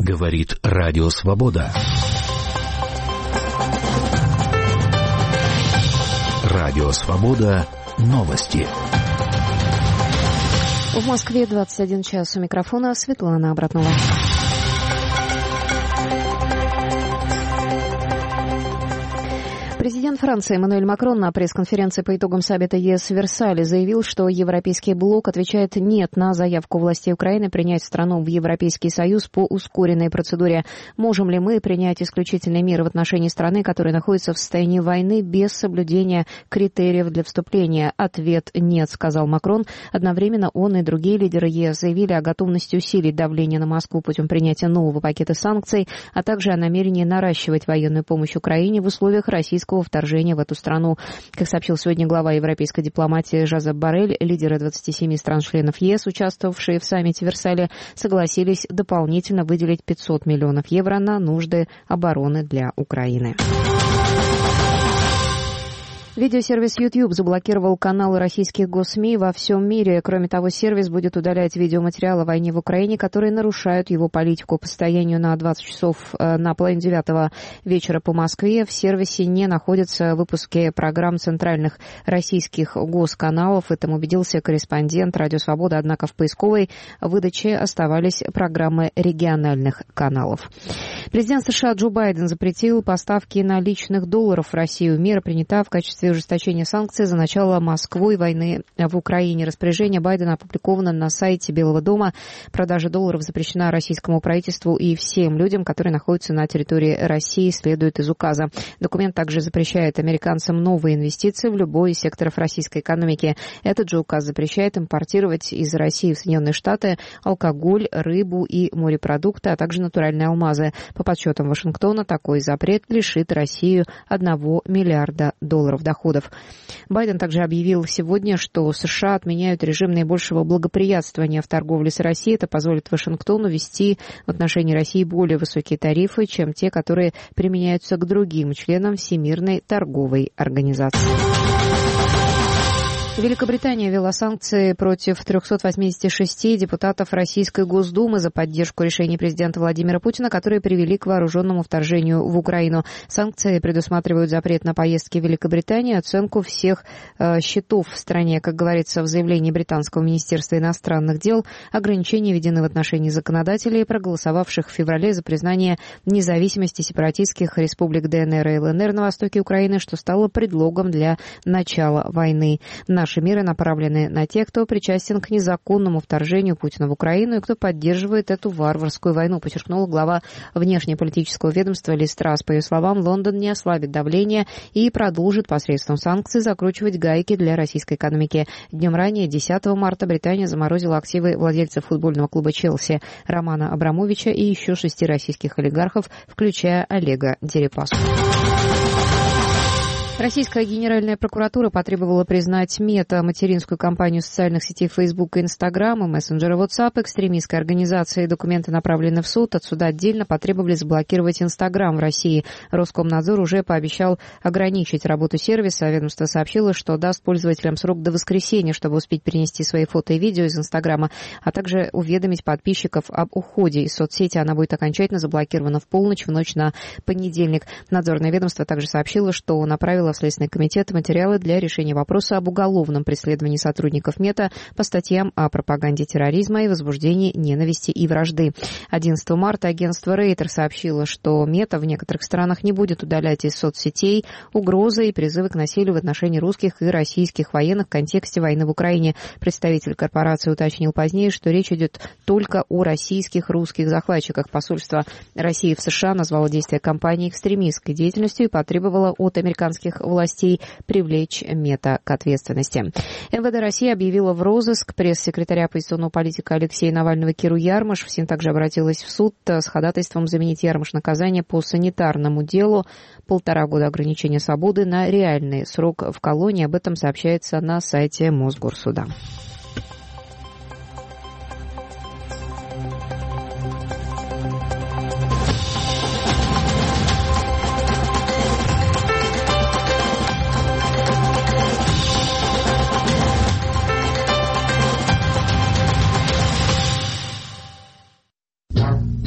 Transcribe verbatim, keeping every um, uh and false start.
Говорит Радио Свобода. Радио Свобода. Новости. В Москве двадцать один час. У микрофона Светлана Абратнова. Президент Франции Эммануэль Макрон на пресс-конференции по итогам саммита ЕС в Версале заявил, что Европейский блок отвечает «нет» на заявку властей Украины принять страну в Европейский Союз по ускоренной процедуре. Можем ли мы принять исключительные меры в отношении страны, которая находится в состоянии войны без соблюдения критериев для вступления? Ответ «нет», сказал Макрон. Одновременно он и другие лидеры ЕС заявили о готовности усилить давление на Москву путем принятия нового пакета санкций, а также о намерении наращивать военную помощь Украине в условиях российского вторжения в эту страну. Как сообщил сегодня глава европейской дипломатии Жозеп Боррель, лидеры двадцати семи стран-членов ЕС, участвовавшие в саммите в Версале, согласились дополнительно выделить пятьсот миллионов евро на нужды обороны для Украины. Видеосервис YouTube заблокировал каналы российских госсми во всем мире. Кроме того, сервис будет удалять видеоматериалы о войне в Украине, которые нарушают его политику. По состоянию на двадцать часов на половину девятого вечера по Москве в сервисе не находятся выпуски программ центральных российских госканалов. В этом убедился корреспондент «Радио Свобода». Однако в поисковой выдаче оставались программы региональных каналов. Президент США Джо Байден запретил поставки наличных долларов в Россию. Мера принята в качестве ужесточения санкций за начало Москвой войны в Украине. Распоряжение Байдена опубликовано на сайте Белого дома. Продажа долларов запрещена российскому правительству и всем людям, которые находятся на территории России, следует из указа. Документ также запрещает американцам новые инвестиции в любой из секторов российской экономики. Этот же указ запрещает импортировать из России в Соединенные Штаты алкоголь, рыбу и морепродукты, а также натуральные алмазы. По подсчетам Вашингтона, такой запрет лишит Россию одного миллиарда долларов доходов. Байден также объявил сегодня, что США отменяют режим наибольшего благоприятствования в торговле с Россией. Это позволит Вашингтону ввести в отношении России более высокие тарифы, чем те, которые применяются к другим членам Всемирной торговой организации. Великобритания ввела санкции против трехсот восьмидесяти шести депутатов Российской Госдумы за поддержку решений президента Владимира Путина, которые привели к вооруженному вторжению в Украину. Санкции предусматривают запрет на поездки в Великобританию, оценку всех э, счетов в стране. Как говорится в заявлении британского министерства иностранных дел, ограничения введены в отношении законодателей, проголосовавших в феврале за признание независимости сепаратистских республик ДНР и ЛНР на востоке Украины, что стало предлогом для начала войны. Наши меры направлены на тех, кто причастен к незаконному вторжению Путина в Украину и кто поддерживает эту варварскую войну, подчеркнула глава внешнеполитического ведомства Лиз Трасс. По ее словам, Лондон не ослабит давление и продолжит посредством санкций закручивать гайки для российской экономики. Днем ранее, десятого марта, Британия заморозила активы владельцев футбольного клуба «Челси» Романа Абрамовича и еще шести российских олигархов, включая Олега Дерипаску. Российская Генеральная прокуратура потребовала признать Мета, материнскую компанию социальных сетей Facebook и Instagram, и мессенджера WhatsApp, экстремистской организации. Документы направлены в суд. От суда отдельно потребовали заблокировать Instagram в России. Роскомнадзор уже пообещал ограничить работу сервиса. Ведомство сообщило, что даст пользователям срок до воскресенья, чтобы успеть перенести свои фото и видео из Инстаграма, а также уведомить подписчиков об уходе из соцсети. Она будет окончательно заблокирована в полночь в ночь на понедельник. Надзорное ведомство также сообщило, что направило в Следственный комитет материалы для решения вопроса об уголовном преследовании сотрудников Мета по статьям о пропаганде терроризма и возбуждении ненависти и вражды. одиннадцатого марта агентство Рейтер сообщило, что Мета в некоторых странах не будет удалять из соцсетей угрозы и призывы к насилию в отношении русских и российских военных в контексте войны в Украине. Представитель корпорации уточнил позднее, что речь идет только о российских русских захватчиках. Посольство России в США назвало действия компании экстремистской деятельностью и потребовало от американских властей привлечь Мета к ответственности. МВД России объявила в розыск пресс-секретаря оппозиционного политика Алексея Навального Киру Ярмаш. В СИН также обратилась в суд с ходатайством заменить Ярмаш наказание по санитарному делу, полтора года ограничения свободы на реальный срок в колонии. Об этом сообщается на сайте Мосгорсуда.